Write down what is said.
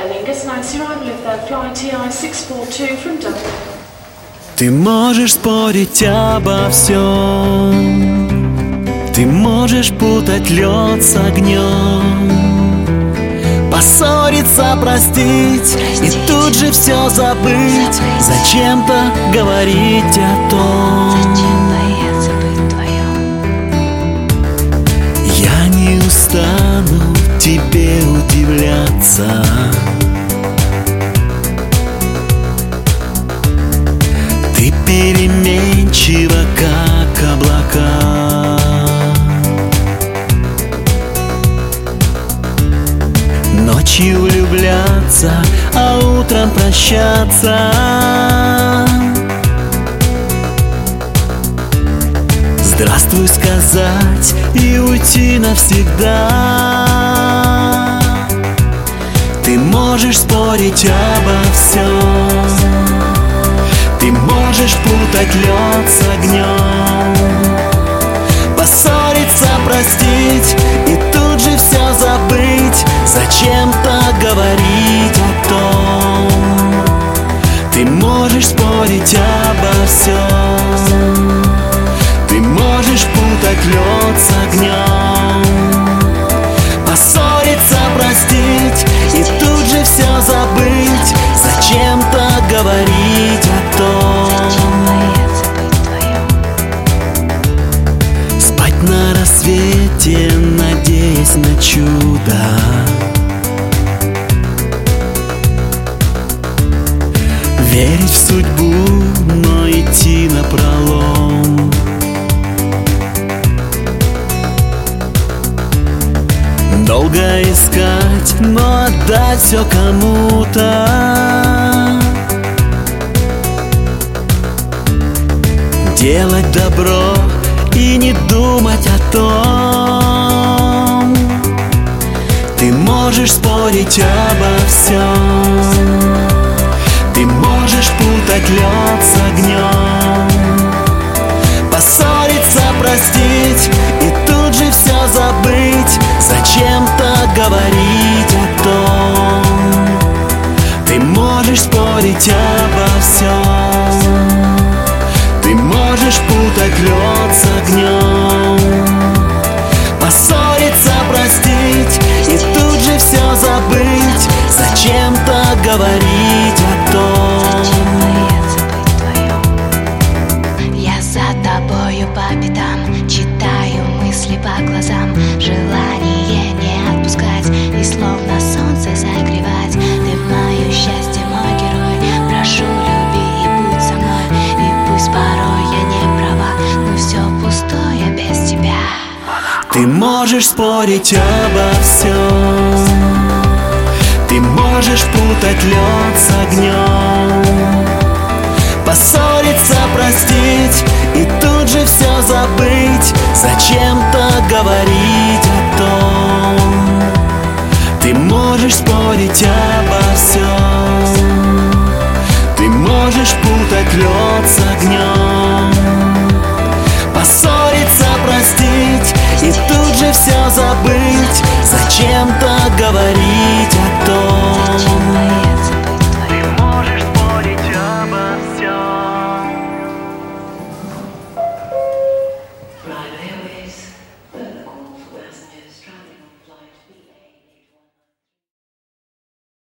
Air Lingus announce the arrival of their flight TI-642 from Dublin. Ты можешь спорить обо всем, ты можешь путать лед с огнем, поссориться, простить и тут же все забыть. Зачем-то говорить о том. Я не устану тебе удивляться. Ты переменчива, как облака. Ночью влюбляться, а утром прощаться. Здравствуй сказать и уйти навсегда. Ты можешь спорить обо всем, ты можешь путать лед с огнем, поссориться, простить и тут же все забыть. Зачем-то говорить о том. Ты можешь спорить обо всем, ты можешь путать лед с огнем, поссориться, простить и тут же все забыть. Зачем-то говорить о том. Спать на рассвете, надеясь на чудо. Верить в судьбу, но идти напролом. Долго искать, но отдать все кому-то. Делать добро и не думать о том. Ты можешь спорить обо всем, ты можешь путать лед с огнем, поссориться, простить и тут же все забыть. Зачем-то говорить о том. Ты можешь спорить обо всем, ты можешь путать лед с огнем, поссориться, простить и тут же все забыть. Зачем-то говорить о том. Я за тобою по пятам, читаю мысли по глазам. Желание не отпускать и словно солнце согревать. Ты мое счастье, мой герой. Прошу, люби и будь со мной. И пусть порой я не права, но все пустое без тебя. Ты можешь спорить обо всем, ты можешь путать лед с огнем, поссориться, простить и тут же все забыть. Зачем-то говорить о том. Ты можешь спорить обо всем, ты можешь путать лед с огнем, поссориться, простить и тут же все забыть. Зачем-то говорить о том.